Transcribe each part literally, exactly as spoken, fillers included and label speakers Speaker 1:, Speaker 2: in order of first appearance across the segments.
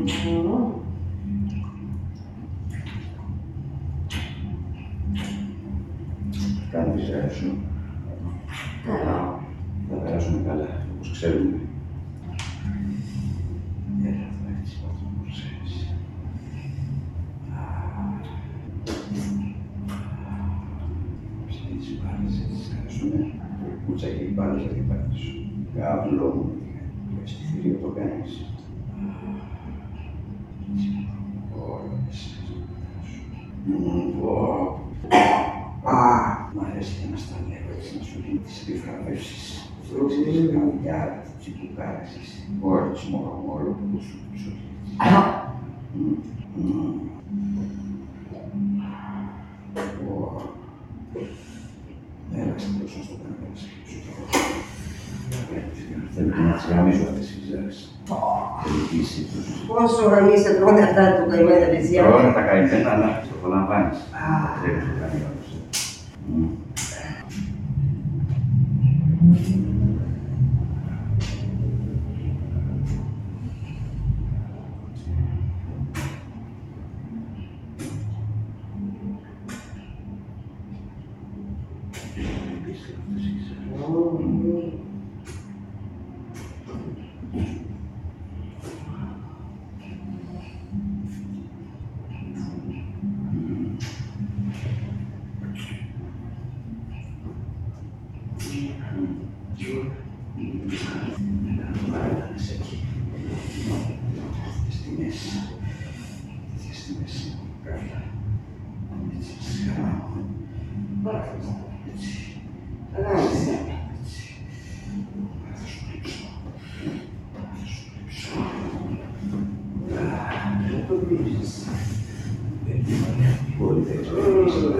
Speaker 1: Κάνε τη σειρά σου.
Speaker 2: Καλά.
Speaker 1: Θα περάσουμε καλά, όπως ξέρουμε. Έλα, θα έτσι, πώς το προσέχεις. Ψήνεις πάλι, έτσι, χαράσουνε. Κούτσα και οι πάλι θα την πάρεις σου. Καύλο μου, το αισθητήριο το κάνεις. Όλα μέσα. Μ' αρέσει και να στα λέω έτσι, να σου δίνει τις επιφραβεύσεις. Τις καβιάρα, τις τσιμπουκάρες, όλες μόνο όλο που σου πίσω. Έλα, ξαπλώσω στο κανένα σε χύψου το ρόλο. Θέλω και να τις γραμμίζω αυτές τις ζέρες. Τελικήσει τους.
Speaker 2: Πόσο γαμίσαι τρώνε αυτά τα καημένα παιδιά.
Speaker 1: Τρώνε τα καημένα, αλλά το απολαμβάνεις. Θέλεις το κάνει λάθος. Στη μέση. Στη μέση. Καλά. Έτσι, καλά. Έτσι.
Speaker 2: Καλά είσαι.
Speaker 1: Έτσι. Θα σου κρύψω. Θα σου κρύψω.
Speaker 2: Δεν το κρύψεις.
Speaker 1: Πολύ δεν το κρύψω.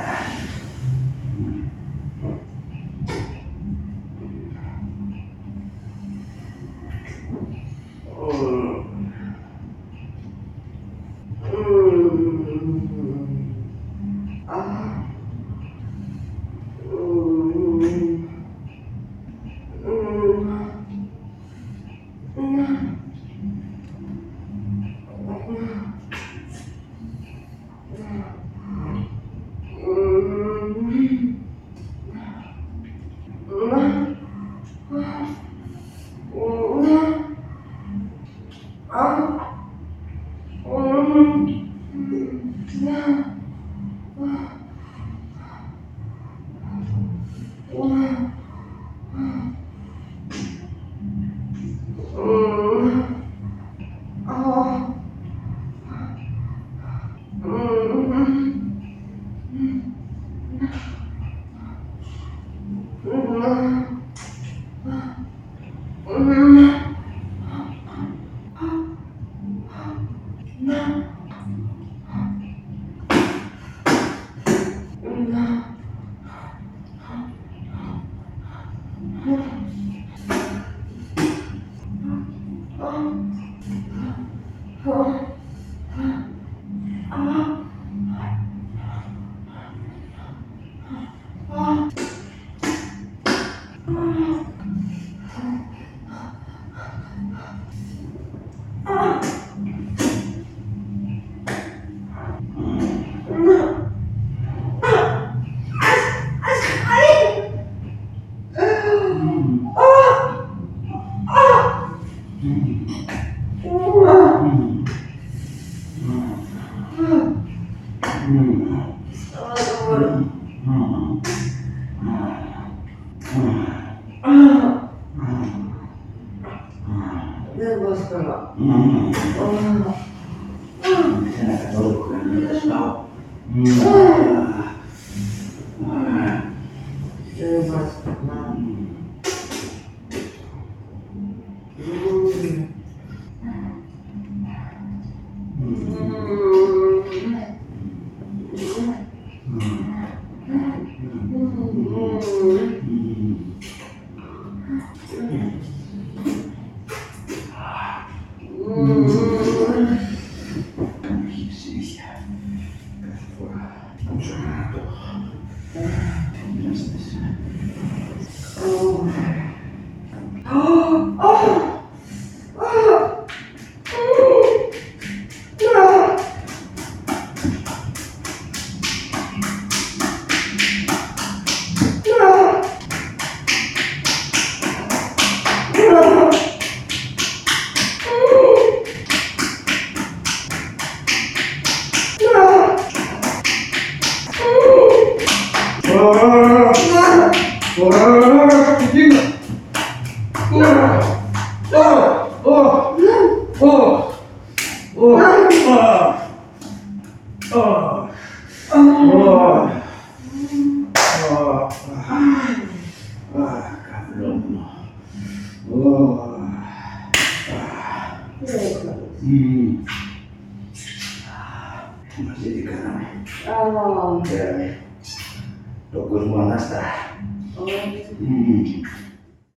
Speaker 2: Δεν μπορείς καλά.
Speaker 1: Ένα καθόλου που κάνει να σπάω.
Speaker 2: Δεν μπορείς καλά.
Speaker 1: Oh, oh, gila. Oh, oh, oh, oh, oh, ah, ah, oh, oh, ah, cabrón. Oh, ah, hmm. Masih di kanan.
Speaker 2: Oh.
Speaker 1: Ya, fokus mana dah?
Speaker 2: Oh.
Speaker 1: Hmm.